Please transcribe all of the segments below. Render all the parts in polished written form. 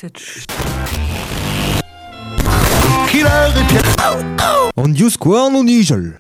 Killer et Pierre. On dit quoi on nigel.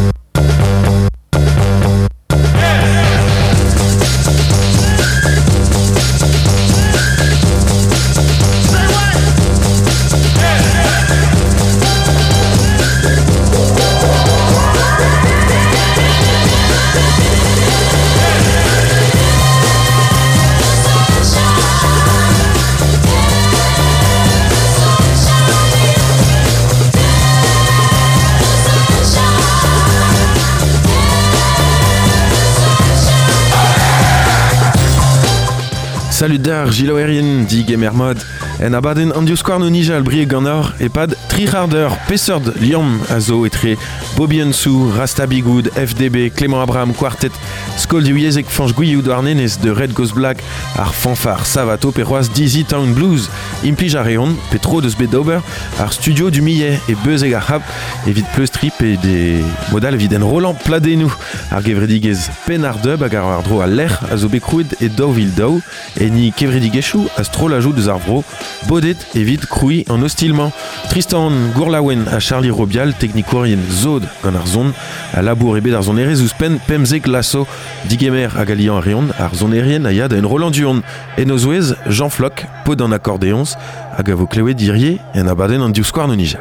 Salut d'ar, Gilo Erien, dit Gamer Mod. En abaden Andiusquar no Nijal brie ganor et pad triharder, Pessord, Liam, Azo et Tré, Bobby Nsou, Rasta Bigoud, FDB, Clément Abraham, Quartet, Skol du Yezek Fanch Gouillou d'Arnenes de Red Ghost Black, Ar Fanfare, Savato, Perroise, Dizzy Town Blues, Impli Jareon, Petro de Sbedober, Ar Studio du Millet et Beuzeg Arhab, et vite plus trip et des modal viden Roland Pladenou, Ar Gevredigez, Penardub, Agar Ardro à l'air, Azo Bekrouid et Dovil Dow, et ni Kevredigeshu, Astro l'ajout de Zarvro, Baudet et vite Crouy en hostilement. Tristan Gourlawen à Charlie Robial, technicorien Zod en Arzon, à Labour et Bédarzon Erezus Pen, Pemzek Lasso, Digemer à Galian Arion, Arzon Erien, Ayad en Roland Duon, et Nozoez, Jean Floc, Pod en accordéons, à Gavo Cléoué Dirier, et en Abaden en Diusquar no Nijal.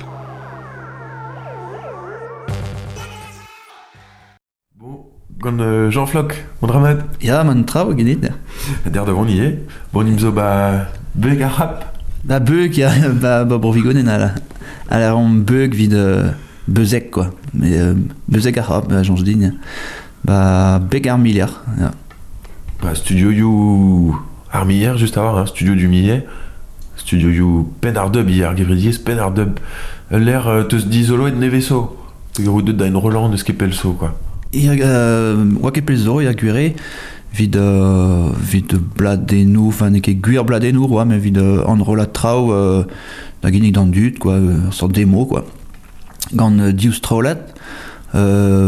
Bon, Jean Floc, mon dramad. Ja, man trau genet. Der devant y est. Bon, imzo ba beug a rap. Ba beug, ja, ba brovigonen à la ron beug vid beuzek, quoi. Mais beuzek a rap, Jean Jdin. Ba beug ar milliard, ja. Bah, studio you Armillère, juste avant, hein, studio du Millet. Studio you Penardub hier, Gevridies, Penardub. L'air te se dit solo et de neveso. Tu gros de d'un Roland de skepelso, quoi. Wakepelzo, il y a guéré vid bladenou, enfin n'est guir bladenou, ouais, mais vid enrola trau la guinik dans dut, quoi, sorte démo, quoi. Gant dius traulet, en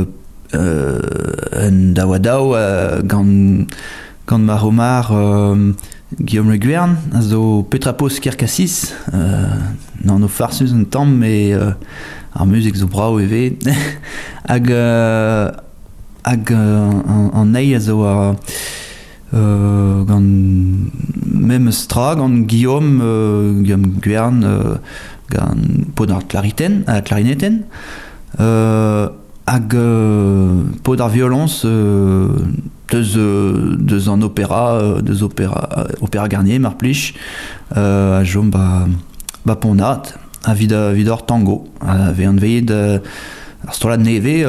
dawadao, gant maromar, Guillaume Le Guern, azo Petrapos Kirkassis, non no farsus un temps, mais ar musique zo brao eve, hag an ei a zo gant mem stra gant Guillaume Guern gant pod ar clarineten hag pod ar violons deus an opéra Garnier mar plij a jom ba ponat a vid or tango a ve an veillet ar strolad neve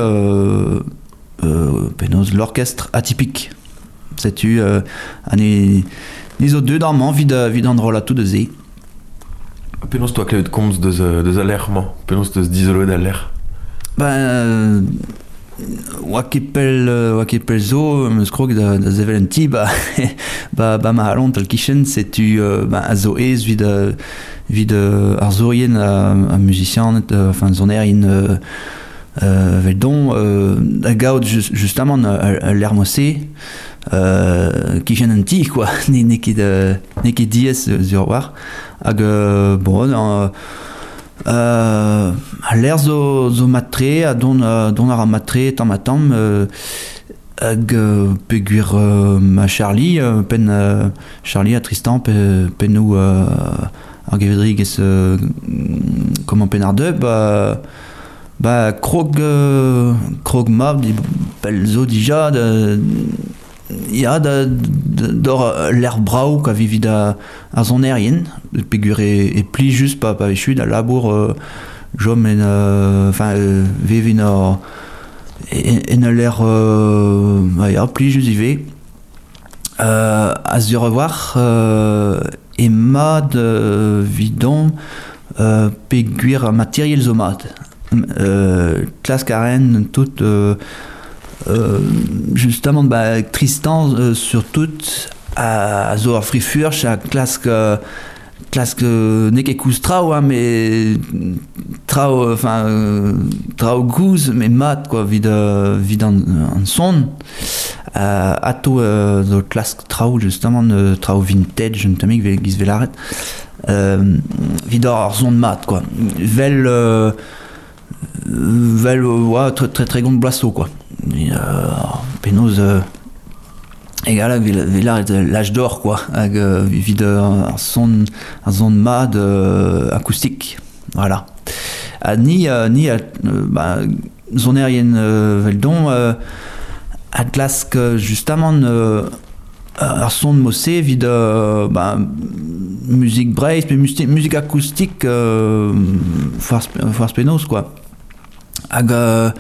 penaos l'orchestre atypique. C'est-tu année les autres deux d'armand vid an rola tout de ze. Penaos toi klevet komz deus alerman, penaos deus dizolo d'aler. Ben wakepel zo meus krog da zevel en ti ba ma halon tal kichen c'est-tu a zo ez vid ar zorien a musicien enfin zon erien veldon a gaout justement a l'ermosé kichen en ti, quoi, ne ket diez sur war hag bon a l'air zo matre a don ar matre tamm hag peguir ma Charlie pen Charlie a Tristan penou ar Gevredrigues comment Penardub ba krog mab di pel zo dija ya d'or l'air brau ka vivid a zon erien pegur e pli just pa vechud a labour jom enfin vevin en l'air ya pli just ive a sur revoir e mad vidon peguir matériel zo mat classe Karen toute justement Tristan sur toute à zo ar frifurch a classe ne ket kouz trao, hein, mais trao gouz mais mat, quoi, vid an son Ato zo klask trao justement trao vintage un tamik giz velaret vidor ar zon mat quoi vel ouais, très très grande blasso quoi penaos egal velaret l'âge d'or quoi hag vid ar zon mat acoustique voilà ni zonerien veldon Atlas justement ar son de mossé vid musique braise mais musique acoustique force penos quoi hag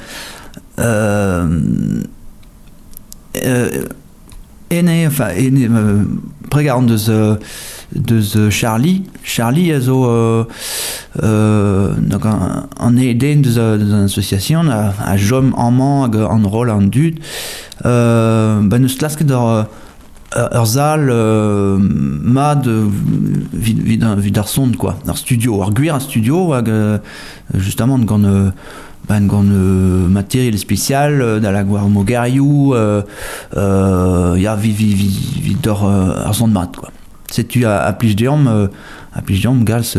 pregarant deus Charlie a zo donc an eden deus an association a jom amman hag an rol an dud neus klasket ur zal mad vid ar son quoi ar studio ar gwir ar studio hag justement gant matériel spécial da la gwar mogarioù ya vid ar son mat quoi setu a plij deom gals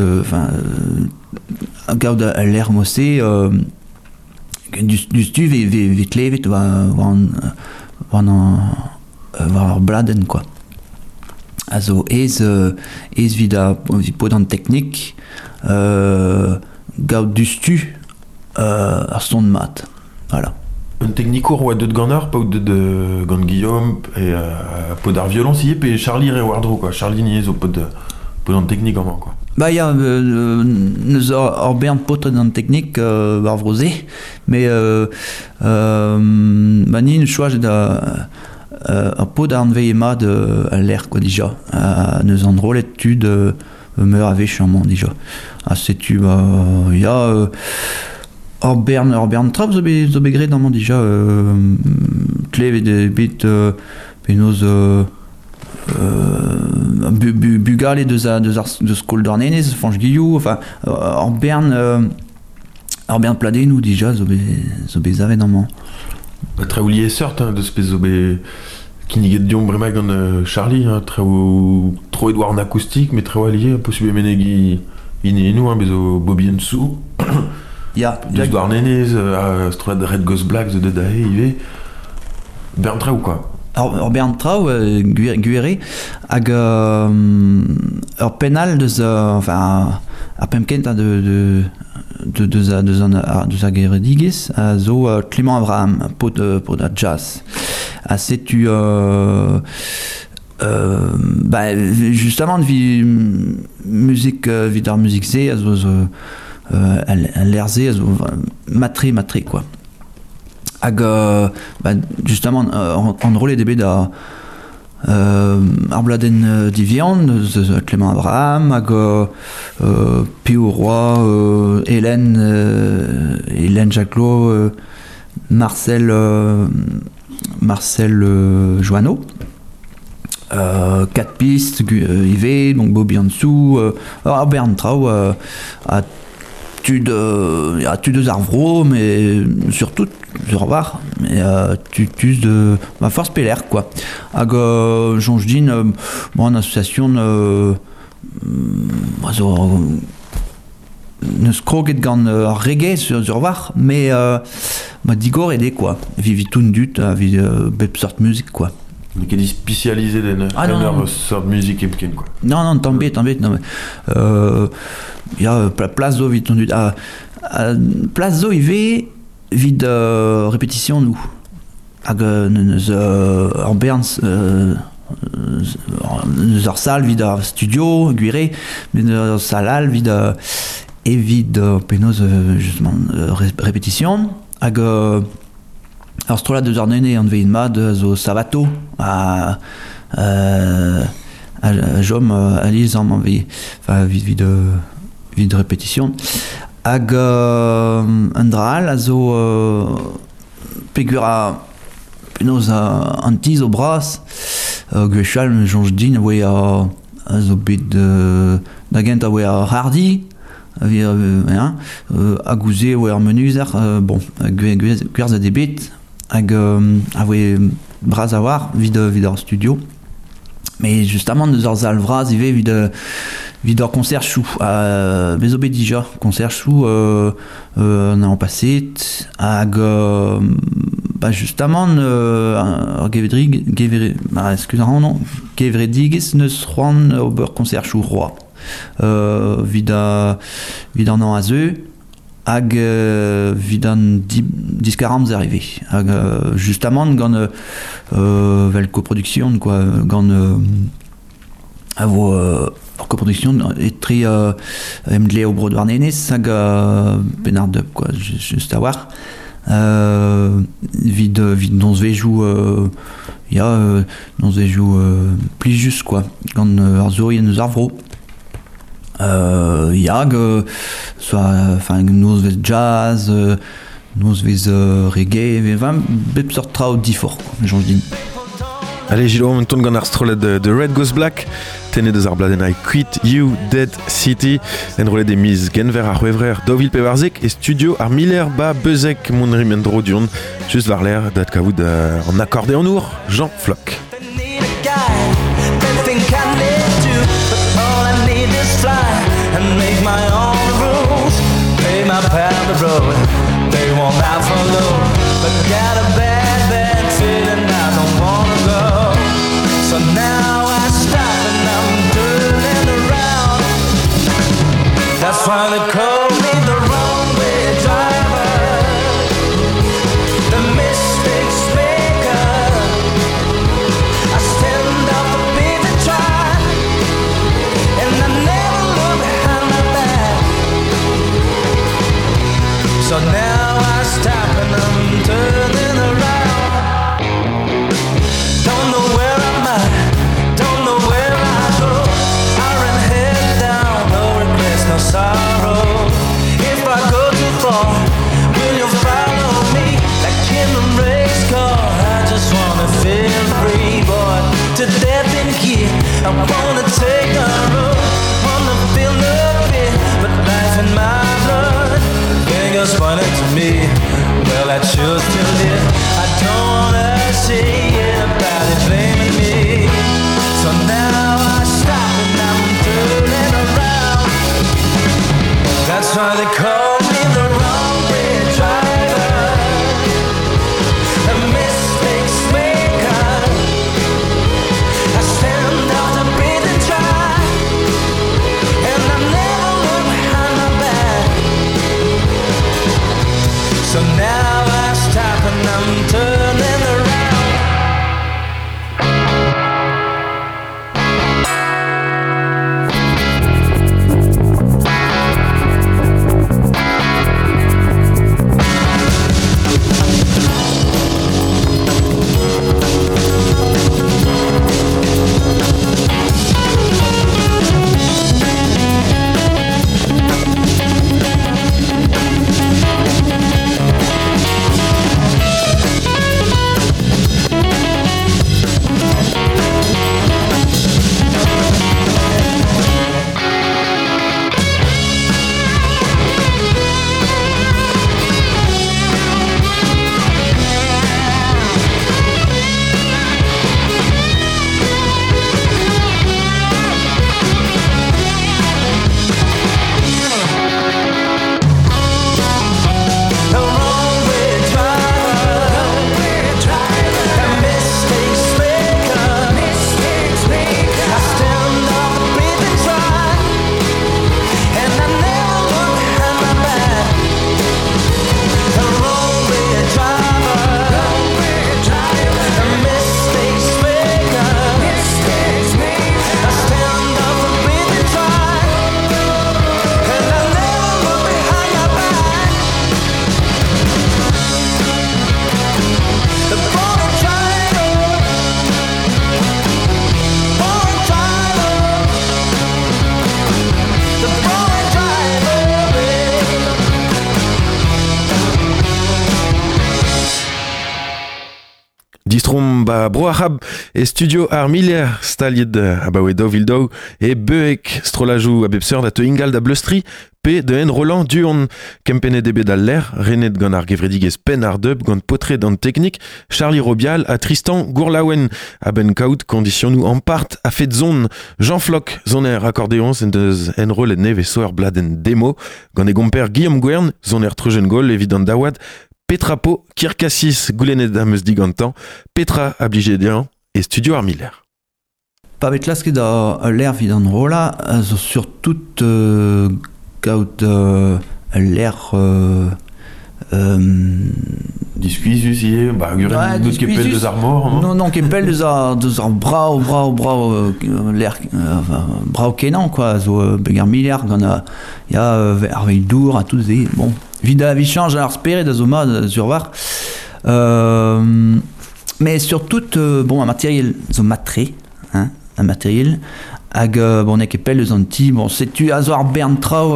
gaout a l'air mossé du stu ve klevet war ar bladen quoi also ez vid pod an teknik gaout du stu ar son mat voilà. Un technicour oa deud gannor, pa deud gant Guillaume, et pod ar violon si et Charlie re wardro quoi. Charlie nie zo pod an technik amant quoi. Bah ya neus ar bern potret an technik war vrozé, mais ni ne choaz da pod an veille mad à l'air quoi déjà neus an rolet tud meur a vechamment déjà setu ya Or Bern trap zo begret normalement déjà klevet de bit penaos bugale de skol d'ornenez fanch guillou enfin or Bern pladenou déjà zo bezave normalement Traoulier sort de spez zo be kiniget diom bremañ gant Charlie tro edouard en acoustique mais traou allié possible menegi inou bezo Bobby en sous ya deus douar nenez stroad Red Ghost Black de dae ive Bern traou quoi or Bern traou guere hag ur penal deus enfin ar pemkent deus a gerediges zo Clément Abraham pod a jazz setu justement musique vid ar musique ze à l'erze matré quoi hag justement en rôle de beda ar bladen divian Clément Abraham hag Pio Roy Hélène Jacquelot Marcel Joanneau 4 pistes IV donc Bobby en dessous Bern Trau a tu deux arvro mais surtout je revoir mais tu de ma force peller quoi hag jonge din en association ne skroget gant reggae sur revoir mais digor aidé quoi vivi tout dut vi bep sort musique quoi mais qui est spécialisé dans sorte de musique et quoi non tombé non il y a place d'eau vite tendu place d'eau IV vide répétition nous hag en Bern nos salle vide studio guiré mais nos salal vide et vide penaos justement répétition hag alors strola de Ardennes en veille mad zo Savato à Jom Alice en envie enfin vide répétition hag andral zo pegura penaos antiz au bras gwechal jonge din we zo bit d'agent a we hardy a gouze we ar menuzer bon gwerz a debit hag Brazavar, vid studio. Mais justement, nous avons Alvraz, il y avait vid concert chou, Bezobé déjà, concert chou, on a en passé, justement, excusez-moi, non, Gevredigis ne seront au concert chou roi. Vid en an azeu, vid en discaram arrivé. Justement, gant vel coproduction, quoi, gant coproduction est très emdle au brodoir nenes, penard dub, quoi, juste à voir. Vid non se vejou non se vejou plus juste, quoi, gant arzorien nous arvro. Enfin, nous vez jazz, nous vez reggae, vraiment bep sort trao diffor, j'en dis. Allez, Gilo, on tourne gant ar strolet de Red Goes Black, tenne deus ar bladen I Quit You Dead City, en rolet des mises genver ar wevrer Dovil Pevarzek et studio ar miller ba bezek mon rimendro dion, just var l'air dat kavout en accordéon nour, Jean Floch. And make my own rules, pay my pound the road, they won't have for low, but got a bad feeling I don't wanna go, so now I stop and I'm turning around, that's why they call me the wrong way driver, the mistakes maker, I stand up for people try, and I never so now I stop and I'm turning around. ba broahab et studio ar milier stalied abawe dovildo et beek strolajou a bepseur da te ingal da blustri pe de en Roland duon kempene debe dal l'air renet gant ar gevredigez pen ar dub gant potre d'an technique Charlie Robial a Tristan Gourlaouen a ben kaout condition nous en part a fait zone Jean Floch zoner accordéon en deus en rol et neve soer bladen demo gant e gomper Guillaume Guern zoner trujen gol evident dawad Petra Po Kirkassis goulenet da meus digantan Petra abligedian et studio ar milier. Pa bet lasket a l'air vid an rola, zo sur tout gaout l'air Discuisus ie, ba guren deus kepel deus ar mor, non kepel deus ar brao l'air brao kenan quoi, zo begar miliar gant ya ar veil dour a tout ze, bon, vid change ar speret da zo ma sur var. Mais surtout, bon, un matériel, zo matre, hein, un matériel, hag, bon, nek epel eus an ti, bon, setu a zo ar bern trao,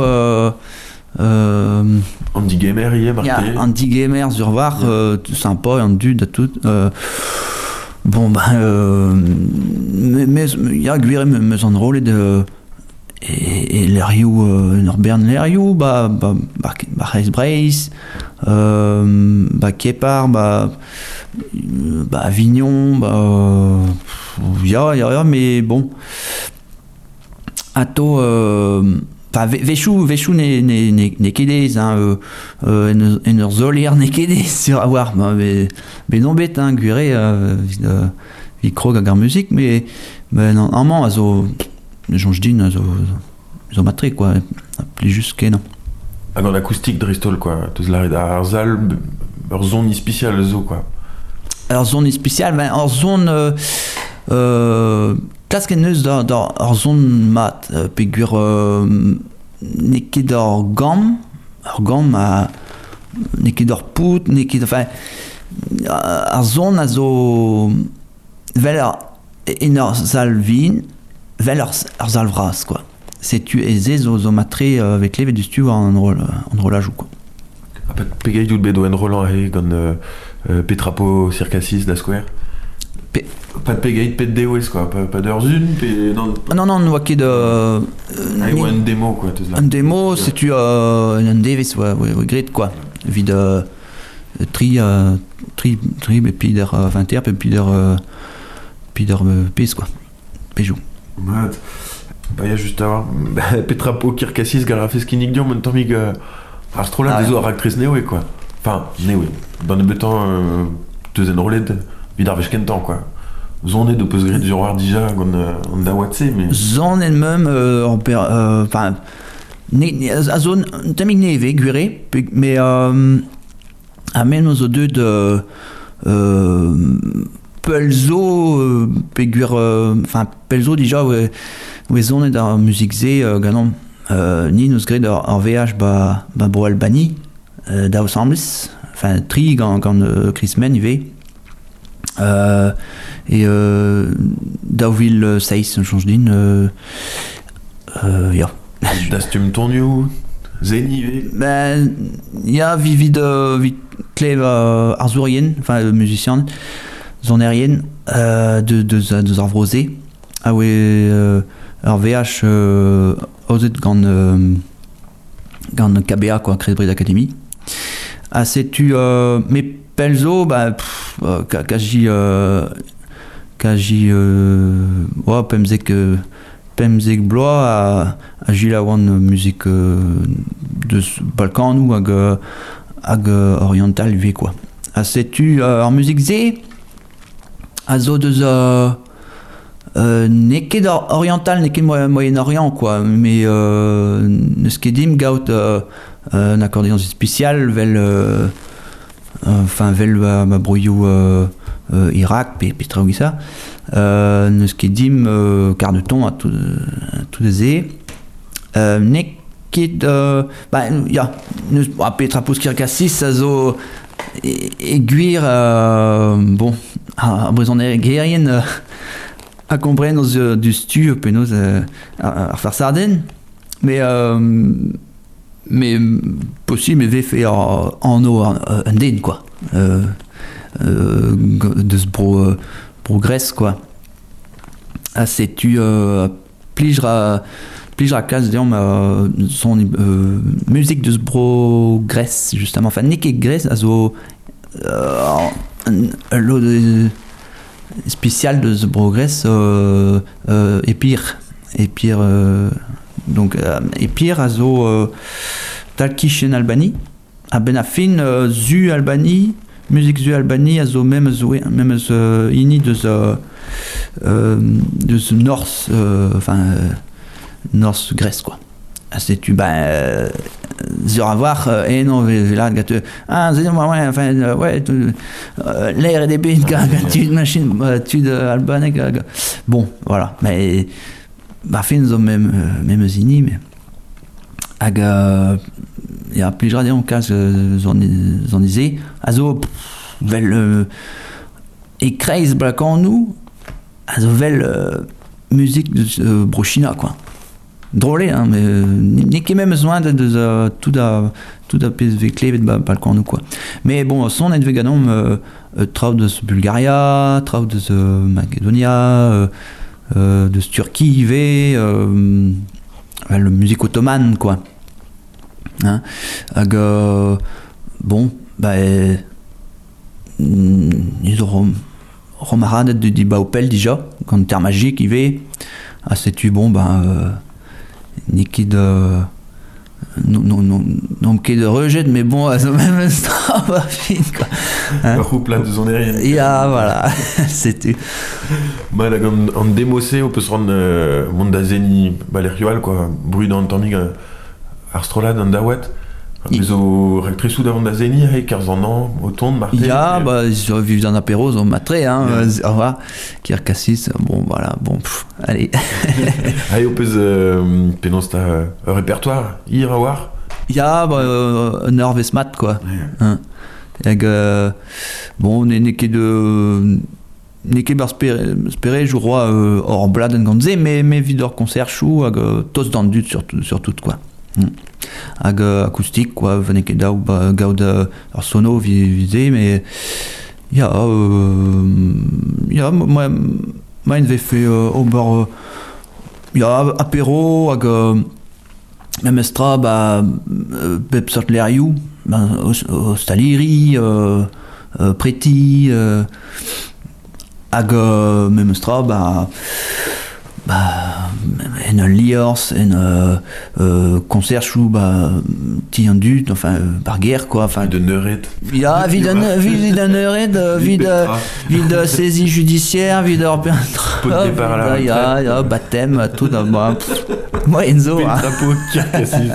Andy Gamer ie marqué. Ya, Andy Gamer sur var, tout sympa, an dud a tout, bon, mais ya gwire meus an rolet et l'erioù, nor bern l'erioù, ba Reis Breis, Kepar, Avignon, ya, mais bon. Ato, Vechou ne kedez, hein, en ur zolier ne kedez sur avoir, mais non bet, hein, gwire, vid krog hag ar musique, mais normalement, azo, jonge din, azo matre, quoi, plus juste kenan. Hag an acoustique dristol, quoi, teus laret ar zal, ur zone ispicial zo, quoi. Ur zone ispicial, ur zone, klasket neus da ur zone mat, pegur neket ur gam a neket ur pout, neket, enfin, ur zone a zo vel en ur zal vin, vel ur zal vras, quoi. Setu eze zo matre vet levet du stu an rolajou, quoi. Pegeit out bedo en Roland he gant Petra Po Circassis da square. Pas de pegeit pet deouez, quoi, pas d'ur zun, non, oa ket ou un démo, quoi, teus là. Un démo, setu un devis, ouais, gret, quoi. Vid tri, et puis der 20 et puis der pes, quoi. Pejou. Mat. Bah, ya juste avoir Petra Po Kirkassis garafes kinik dion, mon tomig ar strola dezo ar actrice newe, quoi. Enfin, newe. Dans le betan, teus en rolet, vid ar vech kentan, quoi. Zone de peus gret du roar dija gant da watse, mais... Zone en meum, enfin... A zone, tamig neve, gwire, mais a men zo deud pelzo, pegur... Enfin, pelzo dija, oe zone da musique ze, ganon, ni neus gret ar VH ba Bro Albani, da osambles, enfin, tri gant Chris Men ive, et Dauville 6 change din, ya. Dastum tonio, zenive. Ben, ya vid klev arzourien, enfin musicien, zonerien, de arvrosé, ah ouais, ar VH ozet gant KBA, quoi, Crédit Bride Academy. Ah, setu, mais pelzo, kaji, ouais, pemzek bloa a jilaouan musique de Balkan ou hag oriental ve, quoi. A setu ar musique ze a zo deus neket oriental, neket Moyen-Orient, quoi, mais neus ket dim gaout un accordéon spécial vel ma brouillou Irak, pe traoù ça, neus ket dim quart de ton a tout ze, neket ya neus Petra Po Circassis a zo guir bon a brezhoneg gerien a kompren oz du stu penaos ar far sarden, mais possible ve fait en eau un den, quoi, de ce progrès quoi. Ah, c'est tu pligeras classe son musique de ce progrès justement enfin Nick et Grace also l'eau spécial de ce progrès et pire donc et pire also talkish en Albanie a benafin zu Albanie musique zu Albanie also même ini de ce North North Grèce quoi. C'est tu sur avoir et non là gâteau c'est ouais enfin ouais l'air des bêtes tu machine tu de Albanais bon voilà mais fin zo même zini mais il y a plusieurs en cas zon disait azo vel et craze blacon nous azo vel musique de brochina quoi. Drôle hein mais ni qui même besoin de tout da PSV clé de balcon ou quoi mais bon son est veganom trau de Bulgaria trau de Macedonia de Turquie le musique ottomane quoi hein bon ils auront Romarade de Baupel déjà quand terre magique il va c'est tu bon Niki de non qui de rejet mais bon même ça va fin quoi hein? Plein de zone aérienne ya voilà c'était en démossé on peut se rendre Mondazeni Balerioal quoi bruit dans le temps Arstrolad en Dawet mais au rectrice d'avant d'Azeni avec 15 ans automne Martin ya ils vivent dans apéro au matré hein voilà Kirkassis bon voilà bon allez allez on peut pénonsta répertoire Irawar ya Norvesmat quoi hein bon n'est que spéré je crois hors bladen ganze mais vidor concert chou tous dans le sur tout quoi acoustique quoi venez que ou gaude sono visé mais moi il avait fait au bord apéro même extra pep sort l'eriou Staliri Preti même extra en liors en concert chou tiendu enfin par guerre quoi enfin de neuret ya vide d'un neuret vide saisie judiciaire vide pot de départ à la retraite ya baptême tout d'abord moi Enzo drapeau Kirkassis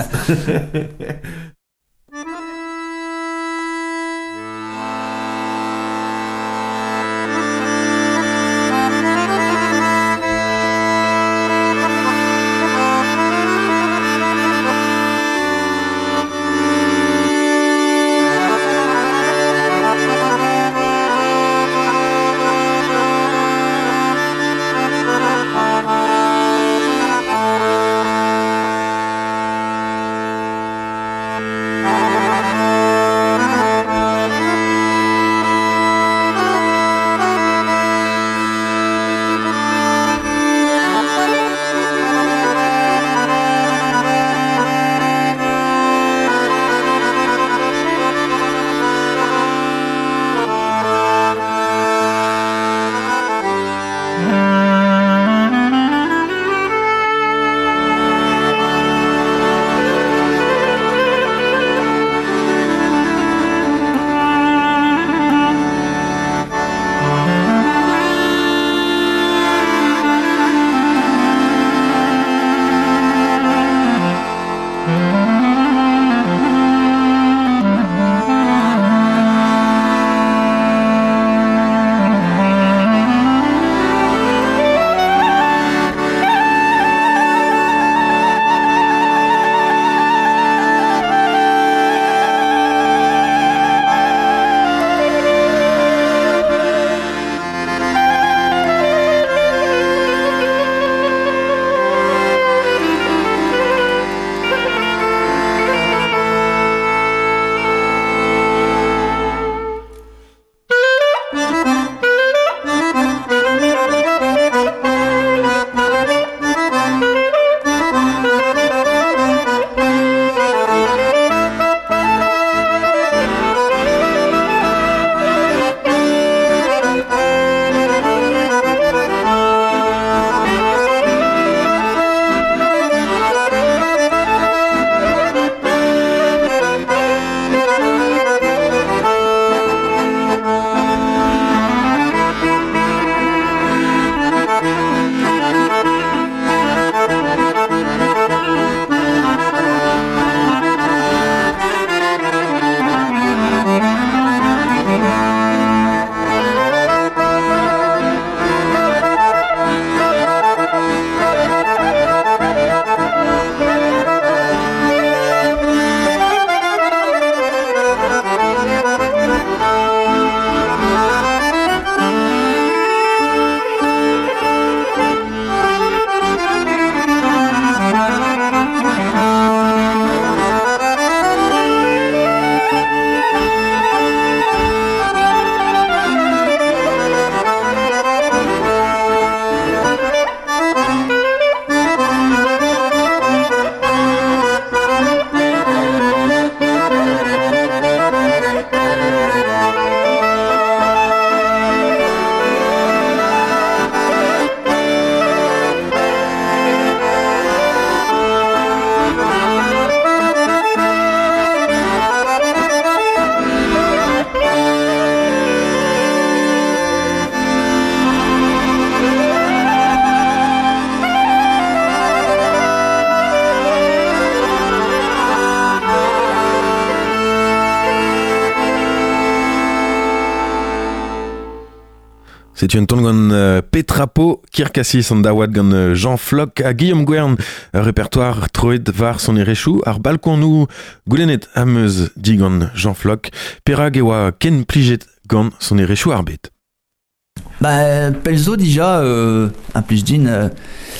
C'est une tonne gant Petrapo Kirkassis an dawad gant Jean Floch a Guillaume Guern répertoire troed var son erechou ar balkon nou goulennet ameuz di gant Jean Floch perag e oa ken plijet gant son erechou ar bet. Bah, pelzo déjà, un plus d'une,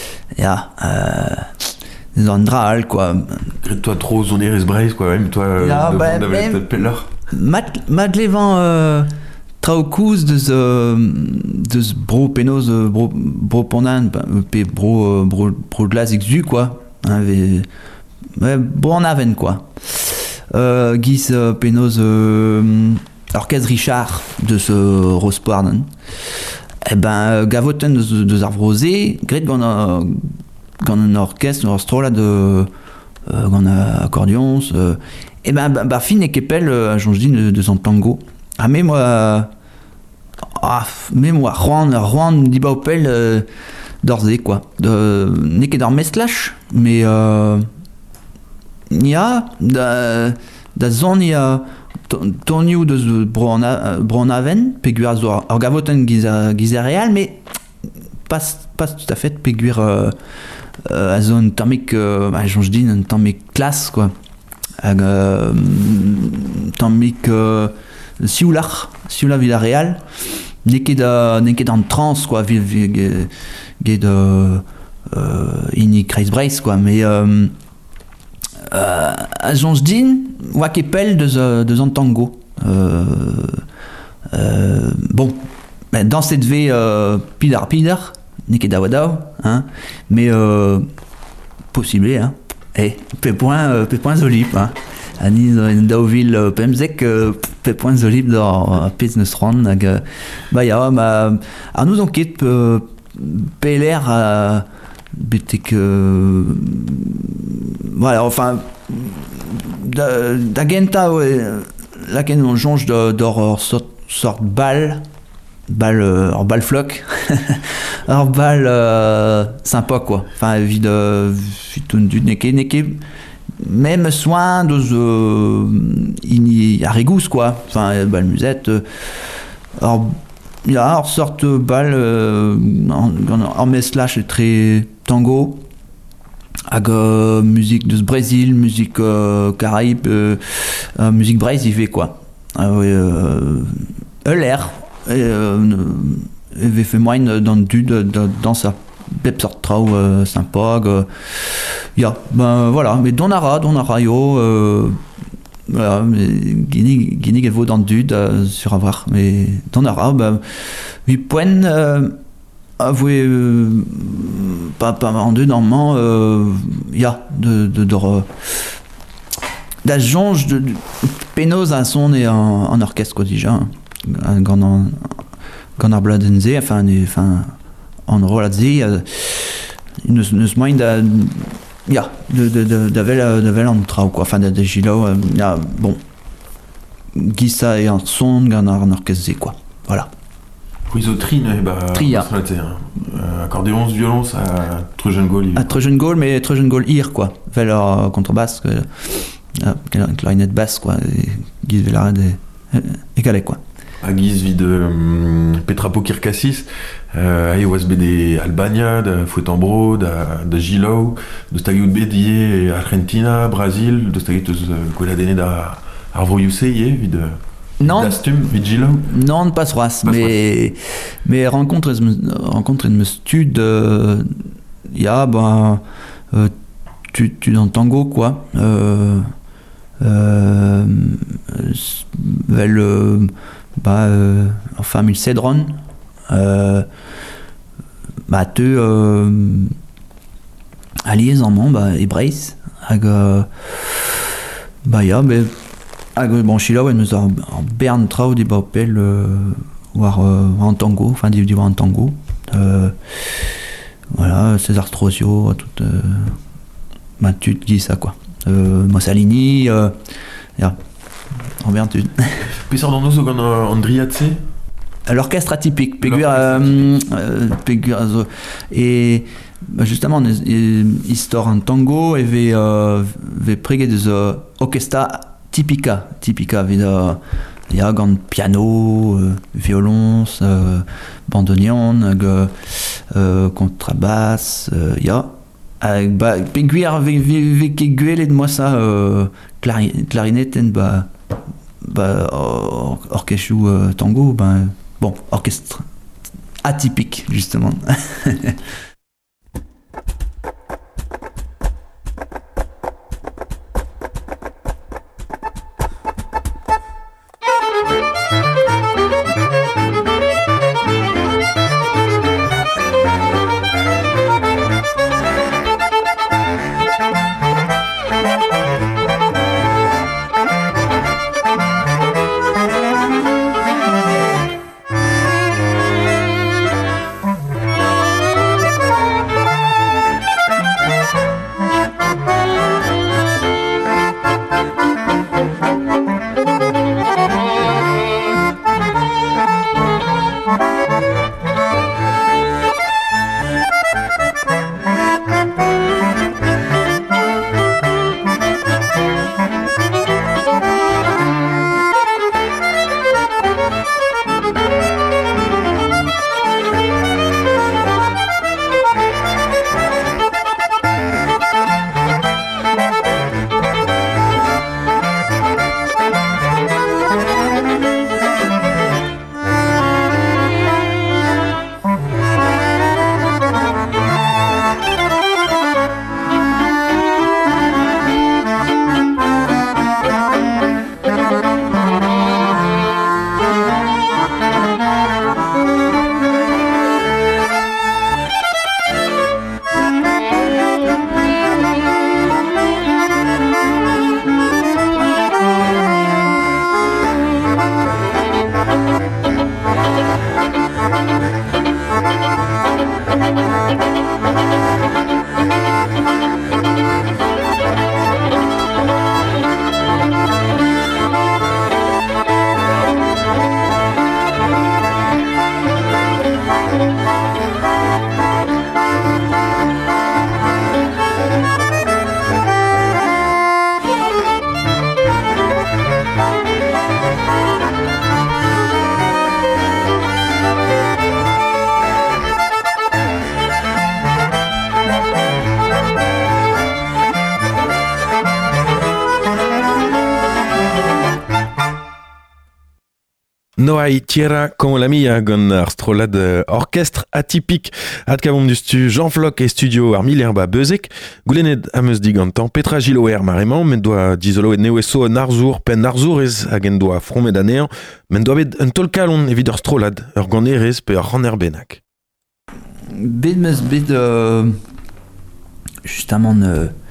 des andral, quoi. Toi trop son erech breiz, quoi, même toi, même Madlevan, traokouz deus bro penaos, bro pondan, pe bro glas exu, quoi. Hein, bro en aven, quoi. Guis penaos, orchestre Richard de ce Rospoarden. Eh ben, gavoten de ar vrosé, gret gant un orchestre, un strola de gant accordions. Eh ben, fin e kepel a jonjdin de son tango. Ah, mais moi, Rouen di baupel d'orzé, quoi. Ne ket d'ar mestlach, mais ya, da zon ya tourniou de Bronaven, peguer ar gavoten gizer real, mais pas tout à fait peguer a zone tamek, jonge din, un tamek classe, quoi. Hag tamek Sioula Villarreal, ne ket an trans, quoi, get ini Kreis Breis, quoi, mais a jonge din, oa kepel deus an tango. Bon, dans cette V, pidar, ne ket daouadaou, hein, mais possible, hein. Pe point zolip, hein. Ani daouvil pemzek, pe point zolip d'or pez neus ran, hag ar nous ket PLR betek voilà, enfin da genta la ken on jonge d'or sort bal floc or bal sympa, quoi, enfin vide du neke même soin de ini arigous, quoi, enfin bal musette or il y a une sorte de balle en meslash et très tango avec musique de Brésil, musique Caraïbe, musique brésilien, quoi. L'air avait fait moins dans sa pep sort trau sympa. Ben voilà, mais Donara yo. Voilà, Guinée vaut dans le dud sur avoir, mais dans l'arabe, bah, 8 points avoué pas en deux normalement, d'agence de pénose à son et en orchestre, quoi, déjà, quand on bladenze, enfin en roladzi, ne se moins de en trau, quoi, enfin de gilo, bon, Gissa et en son en orchestre, quoi, voilà. Oui, trine, Tria. Accordéon, violence à Trojan Goal. À Trojan Goal, mais Trojan Goal ir, quoi. Fait leur contrebasse, clarinette basse, quoi. Guise Velarade et Calais, quoi. À guise vide Petrapo Kirkassis, à OSBD Albania, de Fuetembro, de Gilo, de Stagiut Bédier, Argentina, Brasil, de Stagiut Coladene da Arvoiuse, vide. Non, vide Gilo. Non, pas Roas, mais rencontre de me stud, il y a tu dans le tango, quoi. Enfin il cédron à liaison et brace hag bon chila ouais nous en bern trau di baupel war en tango, enfin di en tango, voilà, César Strozio toute tu te dis ça, quoi, Mussolini en vertu. Puis ça dans nous on Andriatse. L'orchestre atypique, et justement histoire en tango et ve préguer des orchestra typica vid ya gant piano, violons, bandoneon, contrabasse, ya. Pe gwir ve ket gwelet moi ça clarinette orchestre tango, bon, orchestre atypique justement. No hay tierra como la mia gant ar strolad orchestre atypique ad kavom du stu Jean Floch et studio ar milerba beuzek goulennet am eus digantan Petra Giloer maremañ men doa dizolo et neoeso un arzour pen arzourez hag en doa fromet anean men doa bet un tolkalon evit ur strolad ur ganerez pe ur ranner bennak. Bet meus bet justement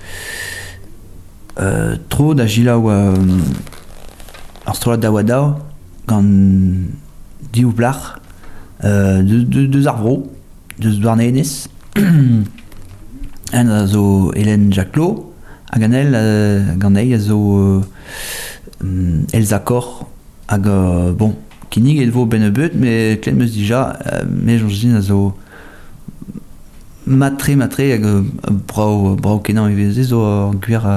tro da gilaou ar strolad da wadao gant diou blach deus ar vro, deus douarnenez en a zo Hélène Jacquelot hag an el gant ei a zo Elsa Cor hag bon kinnig el vo ben e beut me klet meus dija me jonj din a zo matre hag brao kenan eveze zo ar gwir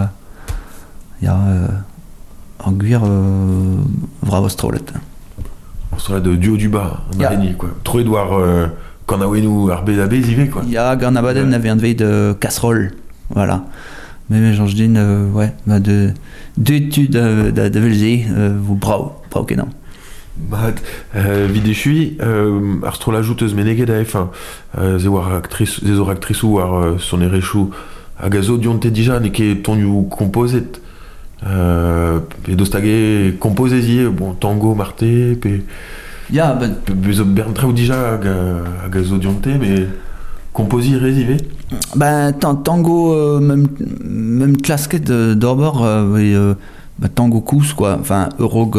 en gwir vrao strolet. Strolet de duo du bas, en araignée, quoi. Trop Edouard, quand on a ouénou ar bez y va, quoi. Ya, gant abaden n'avait un veille de casserole, voilà. Mais j'en dis, ouais, de études de velzé, vous bravo kenan. Videchui, ar strola jouteuse meneget a efin, ze war actrice ou ar son erechou, hag a zo dionte dija, ne ket tonioù kompozet. Pe dostage kompozezie, bon, tango, marte, pe... Ya, bezo bern treo dija hag a zo dionte, mais kompozi rezive? Tango, même klasket d'orbor, tango kous, quoi, enfin, eurog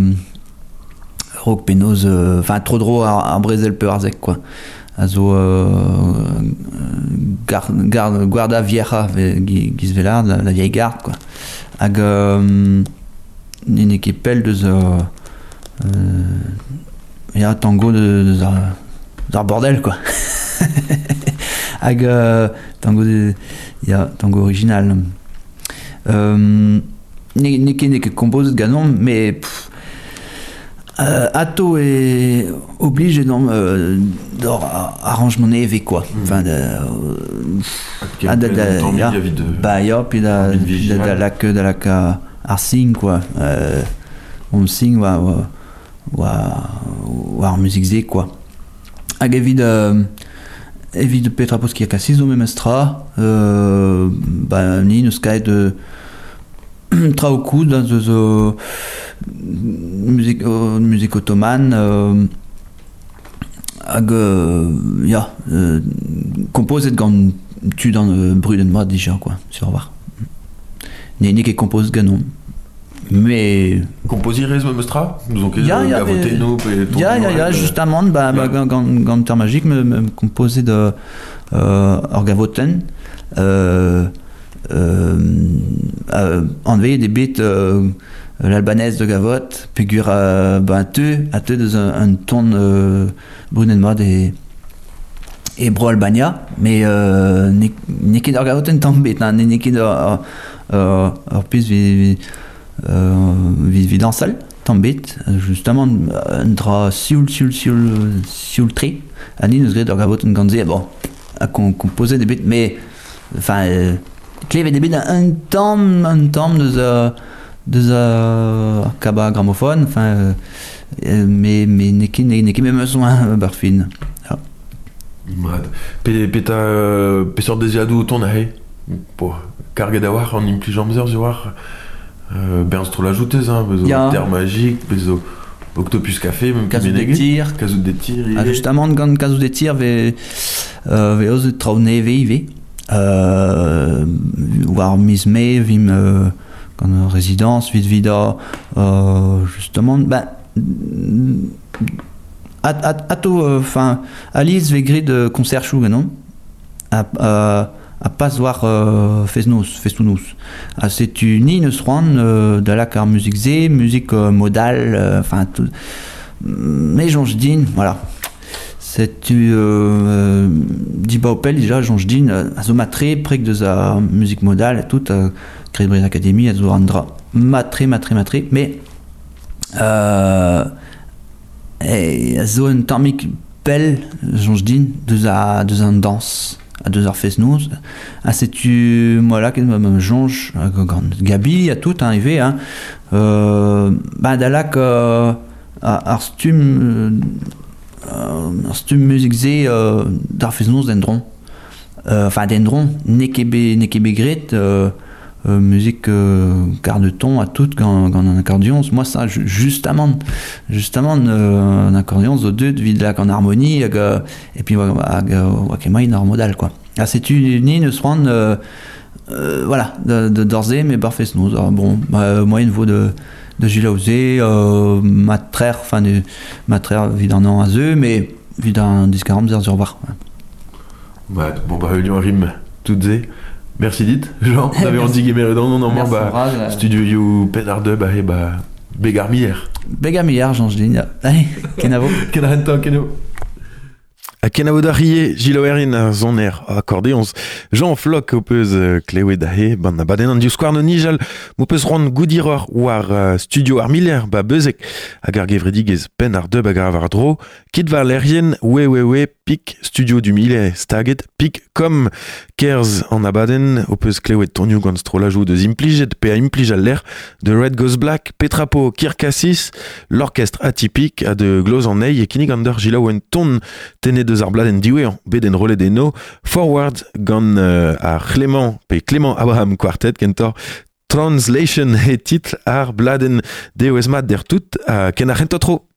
penoz, enfin, trop dro ar brezel peu arzek, quoi. A zo guarda vieja gizvelard, la vieille garde, quoi. Hag n'en ket pell deus ya tango deus ar bordel, quoi. Hag tango original. Ne ket kompozet ganon, mais Atto est obligé d'arrangement élevé quoi. Enfin, puis de la arsing quoi. On sing ou musique zé quoi. Hag evit Petrapos qui a cassis au même estra, ni nous skaid trao coup dans musique ottomane composé de gant tu dans le Bruden moi déjà quoi sur voir ni qui compose ganon mais composé même estra nous ont justement gant terre magique me composé de orgavoten enlever des bits l'albanaise de Gavotte figure à deux dans un ton Brunenmod et Bro Albania mais Niki d'orgavoten tombé Niki d'orpis vidansal tombé justement un dra siul tri Annie nous gré d'orgavoten ganzé bon à composer des bits mais enfin Clé des bits un temps de kaba gramophone enfin mais neki même besoin barfin Brad peta pesor des yadou ton ahe pour carga d'avoir en impligeant mesure de voir ben trop l'ajouter beso terre magique beso Octopus Café même casou des tirs justement quand casou des tirs ve os traune vive voir Miss May vim quand résidence vite vida justement enfin Alice végri de concert chou non à pas voir fesnous c'est une ne se rend de la car musique zé musique modale enfin tout mais Jonjdine voilà c'est Dibaopel déjà Jonjdine azomatré près de sa musique modale et tout créé de l'académie azo andra matré mais azo un tarmique belle Jonjdine de un danse à 2h fesnous c'est tu moi là qui me jonge Gabi à tout arrivé d'alac arstum musique zé d'arfesnous d'endron enfin d'endron nekebe gret musique quart de ton à tout quand un accordion moi ça justement un accordion aux deux de vide en harmonie et puis wakema une modal quoi c'est une ne se rend voilà de d'orzé mais barfesnous bon moi une vaut de Gilausé matraire enfin de matraire vide en an à eux mais vide en 10-40 heures sur voir bon réunion rime toutes et merci dit Jean vous avez dit Guéméredon non studio you pédard bégarmière Jean je dis kenavo à Kenavo-Darrié, Gilles à Zoner, accordéons, Jean Floc, opeuse Cléwe Dahe, Banna Baden, Andiusquare, Nijal, Mopeuse Ron Goudiror, War Studio Armiller, Bezek, Agarge Vredigez, Pen Arde, Bagaravardro, Kid Valérien, We, Pic, Studio du Millet, Staget, Pic, comme Kers en Abaden, opeuse Cléwe Tonio Gonstrolajou de Zimpliget, P.A. Implijal l'air, de Red Goes Black, Petrapo, Kirkassis, l'orchestre atypique, à de Glos en Ney, et Kinigander, Gilaouen Ton, Téné de Zarbladen Diwe, Beden Rollet des No, Forward, Gon à Clément Abraham Quartet, Kentor, Translation et titre Ar Bladen de Wesmat der Tout, à Kenarentotro.